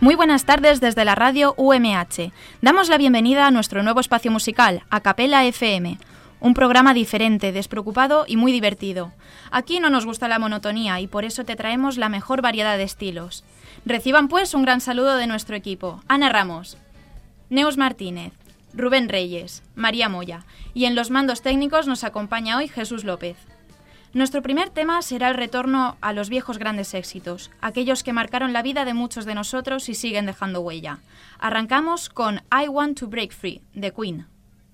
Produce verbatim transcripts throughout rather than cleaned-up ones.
Muy buenas tardes desde la radio U M H. Damos la bienvenida a nuestro nuevo espacio musical, Acapela F M. Un programa diferente, despreocupado y muy divertido. Aquí no nos gusta la monotonía y por eso te traemos la mejor variedad de estilos. Reciban pues un gran saludo de nuestro equipo. Ana Ramos, Neus Martínez, Rubén Reyes, María Moya y en los mandos técnicos nos acompaña hoy Jesús López. Nuestro primer tema será el retorno a los viejos grandes éxitos, aquellos que marcaron la vida de muchos de nosotros y siguen dejando huella. Arrancamos con I Want to Break Free, de Queen.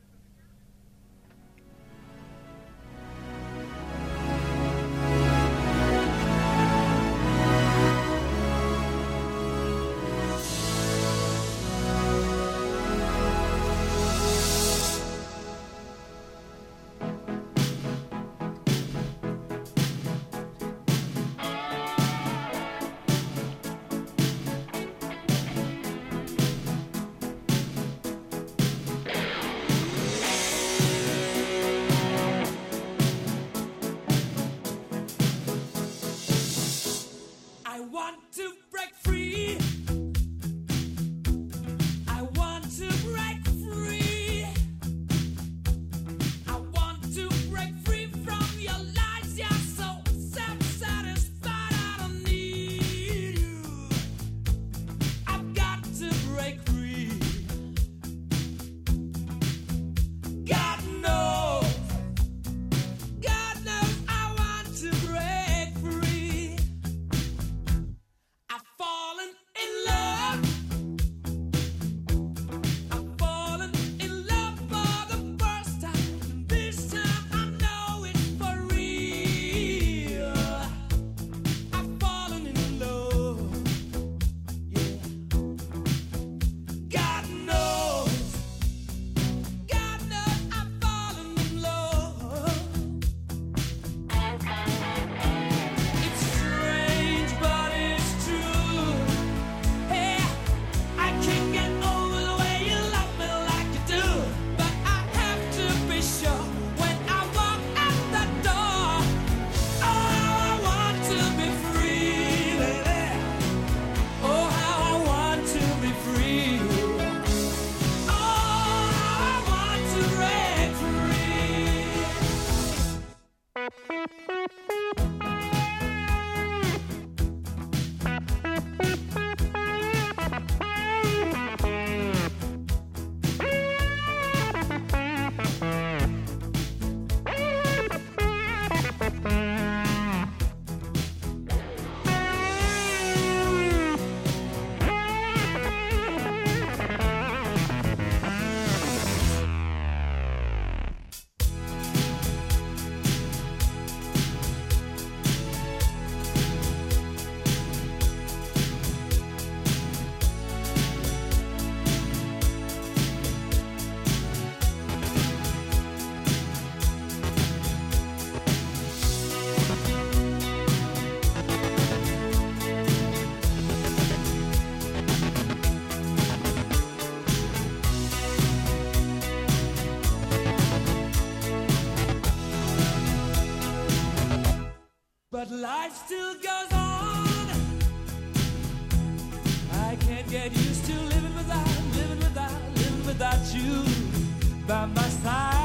But life still goes on. I can't get used to living without, living without, living without you by my side.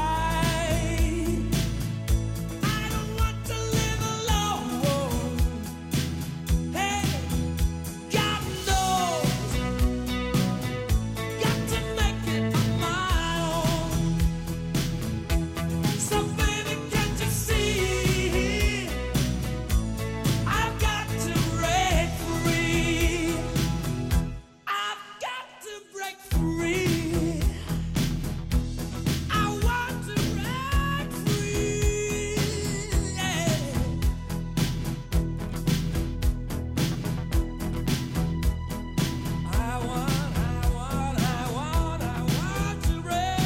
I don't want to live alone. Hey, God knows, got to make it on my own. So baby, can't you see? I've got to break free. I've got to break free. I want to break free. Yeah. I want, I want, I want, I want to break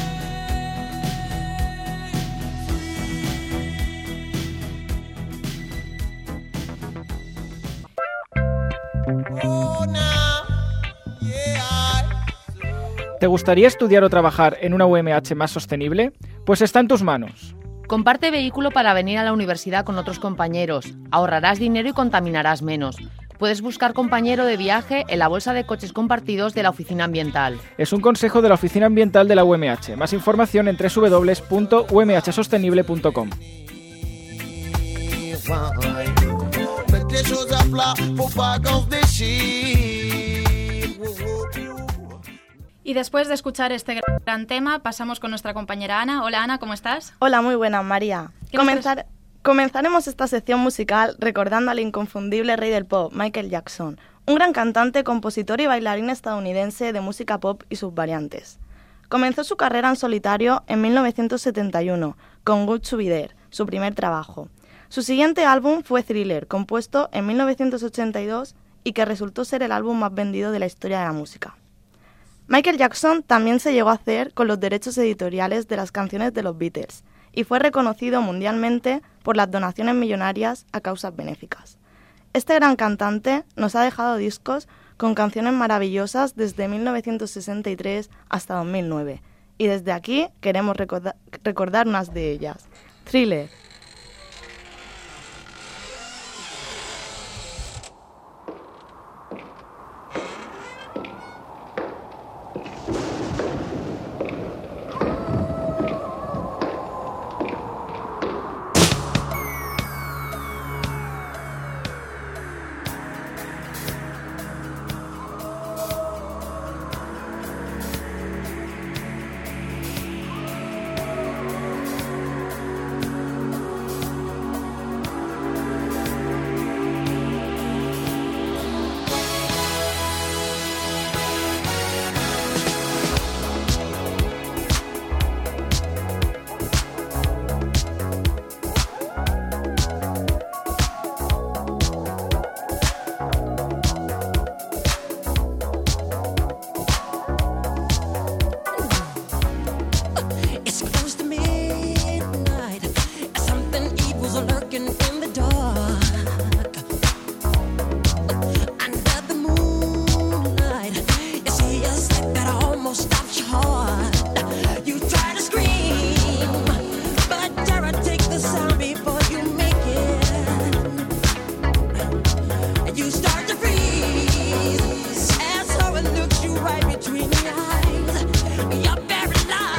free. Oh, now, yeah. ¿Te gustaría estudiar o trabajar en una U M H más sostenible? Pues está en tus manos. Comparte vehículo para venir a la universidad con otros compañeros. Ahorrarás dinero y contaminarás menos. Puedes buscar compañero de viaje en la bolsa de coches compartidos de la Oficina Ambiental. Es un consejo de la Oficina Ambiental de la U M H. Más información en doble u doble u doble u punto u m h sostenible punto com. Y después de escuchar este gran tema, pasamos con nuestra compañera Ana. Hola Ana, ¿cómo estás? Hola, muy buenas, María. Comenzar... Comenzaremos esta sección musical recordando al inconfundible rey del pop, Michael Jackson, un gran cantante, compositor y bailarín estadounidense de música pop y sus variantes. Comenzó su carrera en solitario en mil novecientos setenta y uno, con Good to Be There, su primer trabajo. Su siguiente álbum fue Thriller, compuesto en mil novecientos ochenta y dos y que resultó ser el álbum más vendido de la historia de la música. Michael Jackson también se llegó a hacer con los derechos editoriales de las canciones de los Beatles y fue reconocido mundialmente por las donaciones millonarias a causas benéficas. Este gran cantante nos ha dejado discos con canciones maravillosas desde mil novecientos sesenta y tres hasta dos mil nueve, y desde aquí queremos recorda- recordar unas de ellas. Thriller.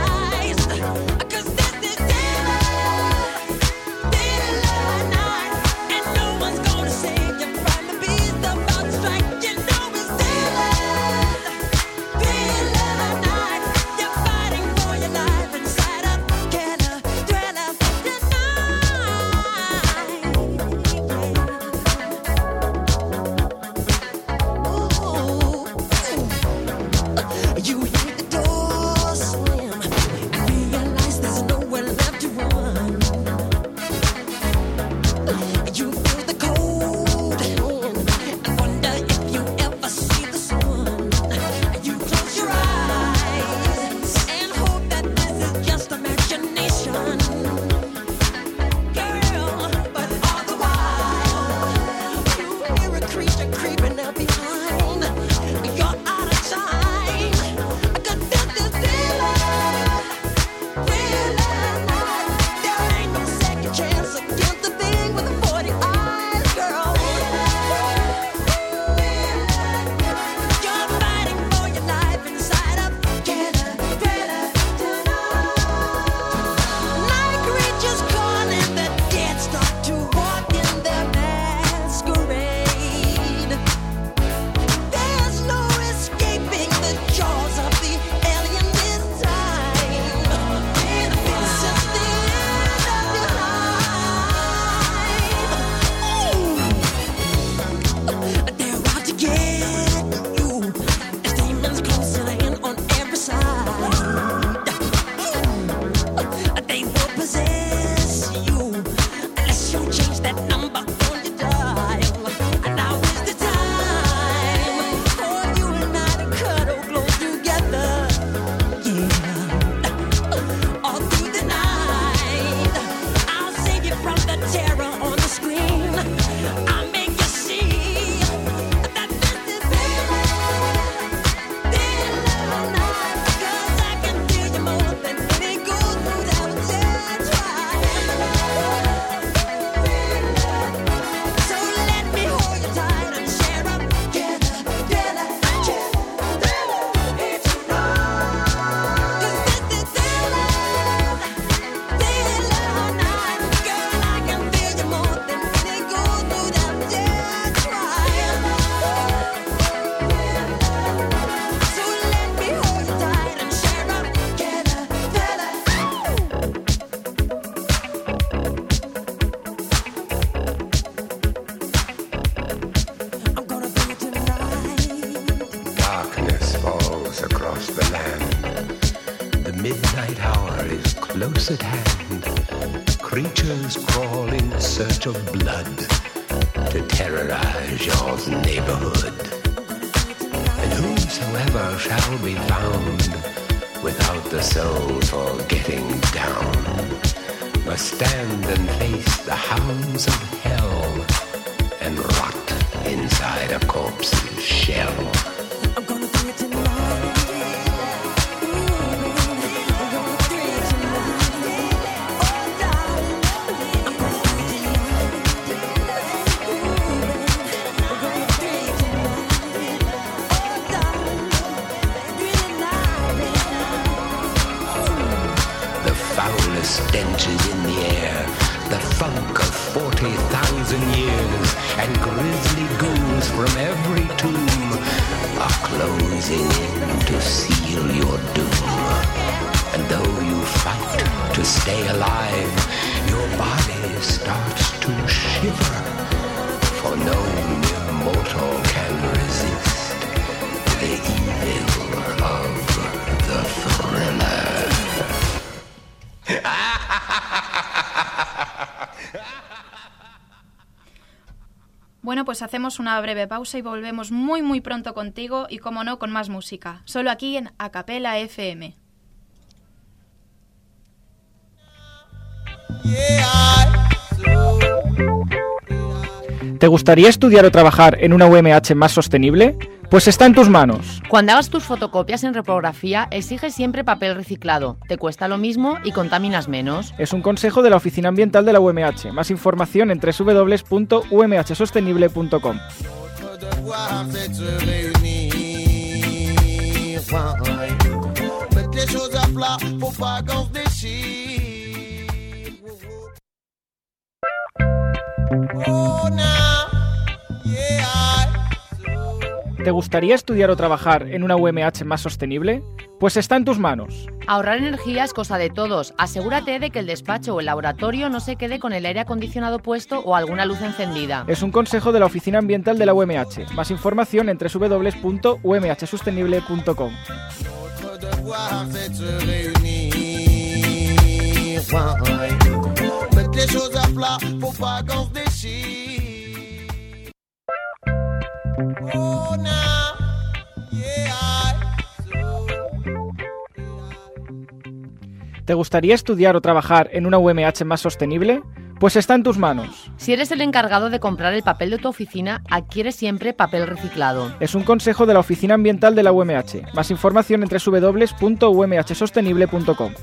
Night. close at hand, creatures crawl in search of blood to terrorize your neighborhood. And whosoever shall be found without the soul for getting down must stand and face the hounds of hell and rot inside a corpse's shell. I'm gonna do it tonight. Stench is in the air, the funk of forty thousand years, and grisly ghouls from every tomb are closing in to seal your doom. And though you fight to stay alive, your body starts to shiver, for no mere mortal can resist the evil of the thriller. Bueno, pues hacemos una breve pausa y volvemos muy muy pronto contigo y, como no, con más música. Solo aquí en Acapela F M. ¿Te gustaría estudiar o trabajar en una U M H más sostenible? Pues está en tus manos. Cuando hagas tus fotocopias en reprografía, exige siempre papel reciclado. Te cuesta lo mismo y contaminas menos. Es un consejo de la Oficina Ambiental de la U M H. Más información en doble u doble u doble u punto u m h sostenible punto com. ¿Te gustaría estudiar o trabajar en una U M H más sostenible? Pues está en tus manos. Ahorrar energía es cosa de todos. Asegúrate de que el despacho o el laboratorio no se quede con el aire acondicionado puesto o alguna luz encendida. Es un consejo de la Oficina Ambiental de la U M H. Más información en doble u doble u doble u punto u m h sostenible punto com. ¿Te gustaría estudiar o trabajar en una U M H más sostenible? Pues está en tus manos. Si eres el encargado de comprar el papel de tu oficina, adquiere siempre papel reciclado. Es un consejo de la Oficina Ambiental de la U M H. Más información en doble u doble u doble u punto u m h sostenible punto com.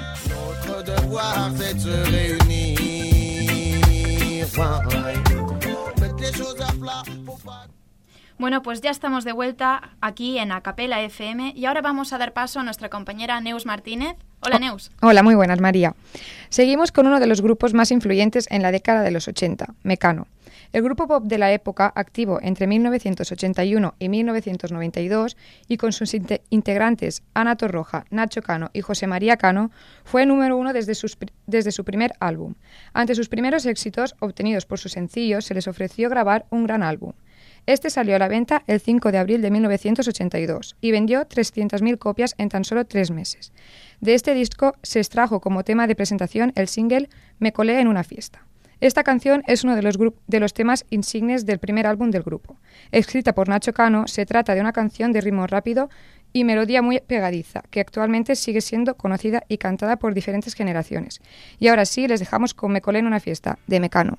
Bueno, pues ya estamos de vuelta aquí en Acapela F M y ahora vamos a dar paso a nuestra compañera Neus Martínez. Hola, oh, Neus. Hola, muy buenas, María. Seguimos con uno de los grupos más influyentes en la década de los ochenta, Mecano. El grupo pop de la época, activo entre mil novecientos ochenta y uno y mil novecientos noventa y dos, y con sus inte- integrantes Ana Torroja, Nacho Cano y José María Cano, fue número uno desde, sus, desde su primer álbum. Ante sus primeros éxitos, obtenidos por sus sencillos, se les ofreció grabar un gran álbum. Este salió a la venta el cinco de abril de mil novecientos ochenta y dos y vendió trescientas mil copias en tan solo tres meses. De este disco se extrajo como tema de presentación el single Me colé en una fiesta. Esta canción es uno de los, gru- de los temas insignes del primer álbum del grupo. Escrita por Nacho Cano, se trata de una canción de ritmo rápido y melodía muy pegadiza, que actualmente sigue siendo conocida y cantada por diferentes generaciones. Y ahora sí, les dejamos con Me colé en una fiesta, de Mecano.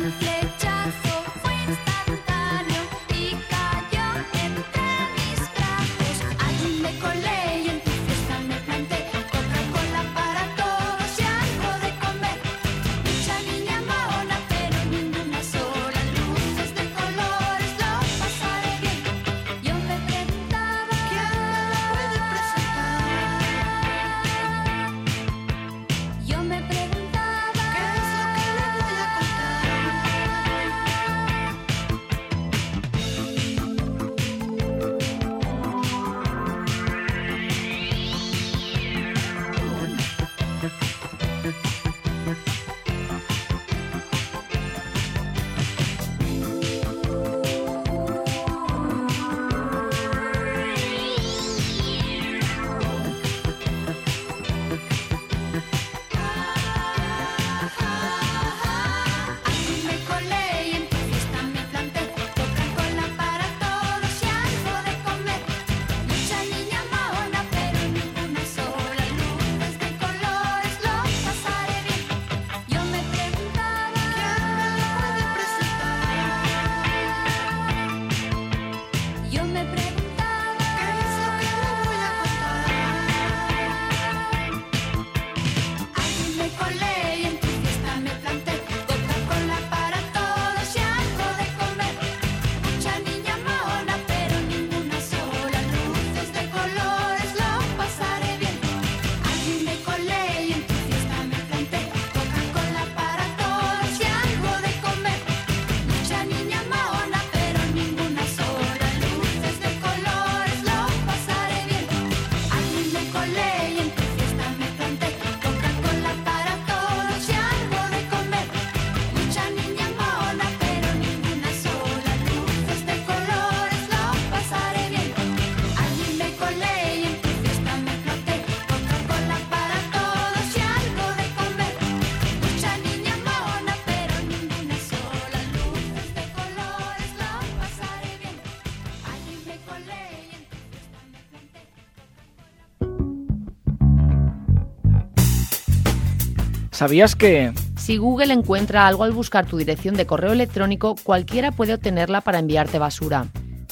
¿Sabías que...? Si Google encuentra algo al buscar tu dirección de correo electrónico, cualquiera puede obtenerla para enviarte basura.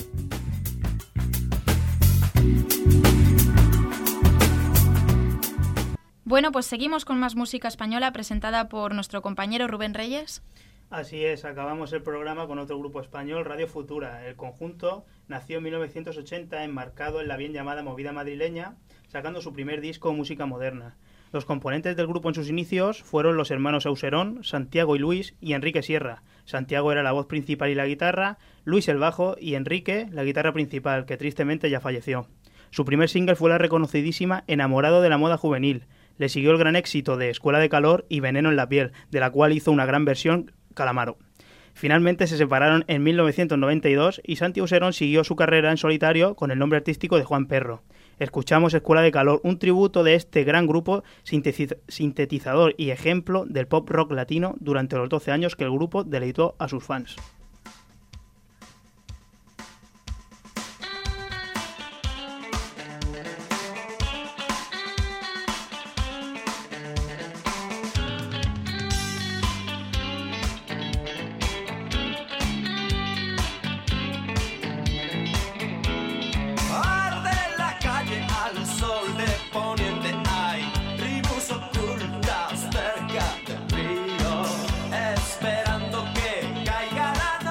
Bueno, pues seguimos con más música española presentada por nuestro compañero Rubén Reyes. Así es, acabamos el programa con otro grupo español, Radio Futura. El conjunto nació en mil novecientos ochenta, enmarcado en la bien llamada movida madrileña, sacando su primer disco Música Moderna. Los componentes del grupo en sus inicios fueron los hermanos Auserón, Santiago y Luis, y Enrique Sierra. Santiago era la voz principal y la guitarra, Luis el bajo y Enrique la guitarra principal, que tristemente ya falleció. Su primer single fue la reconocidísima Enamorado de la moda juvenil. Le siguió el gran éxito de Escuela de Calor y Veneno en la piel, de la cual hizo una gran versión Calamaro. Finalmente se separaron en mil novecientos noventa y dos y Santi Auserón siguió su carrera en solitario con el nombre artístico de Juan Perro. Escuchamos Escuela de Calor, un tributo de este gran grupo sintetizador y ejemplo del pop rock latino durante los doce años que el grupo deleitó a sus fans. Esperando que caiga la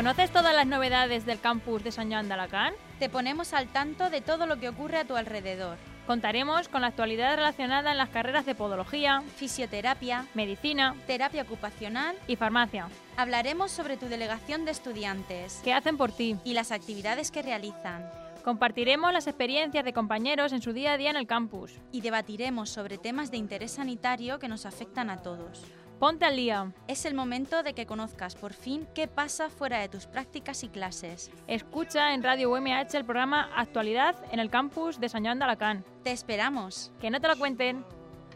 ¿Conoces todas las novedades del campus de San Joan de Alacant? Te ponemos al tanto de todo lo que ocurre a tu alrededor. Contaremos con la actualidad relacionada en las carreras de podología, fisioterapia, medicina, terapia ocupacional y farmacia. Hablaremos sobre tu delegación de estudiantes. ¿Qué hacen por ti? Y las actividades que realizan. Compartiremos las experiencias de compañeros en su día a día en el campus. Y debatiremos sobre temas de interés sanitario que nos afectan a todos. Ponte al día. Es el momento de que conozcas por fin qué pasa fuera de tus prácticas y clases. Escucha en Radio U M H el programa Actualidad en el campus de San Joan de Alacant. Te esperamos. Que no te lo cuenten.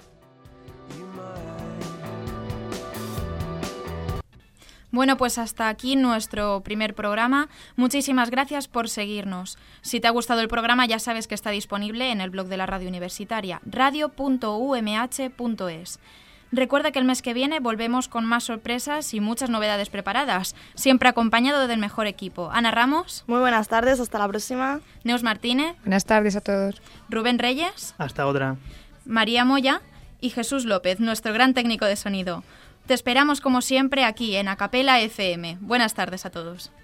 Bueno, pues hasta aquí nuestro primer programa. Muchísimas gracias por seguirnos. Si te ha gustado el programa, ya sabes que está disponible en el blog de la radio universitaria, radio punto u m h punto es. Recuerda que el mes que viene volvemos con más sorpresas y muchas novedades preparadas, siempre acompañado del mejor equipo. Ana Ramos. Muy buenas tardes, hasta la próxima. Neus Martínez. Buenas tardes a todos. Rubén Reyes. Hasta otra. María Moya y Jesús López, nuestro gran técnico de sonido. Te esperamos como siempre aquí en Acapela F M. Buenas tardes a todos.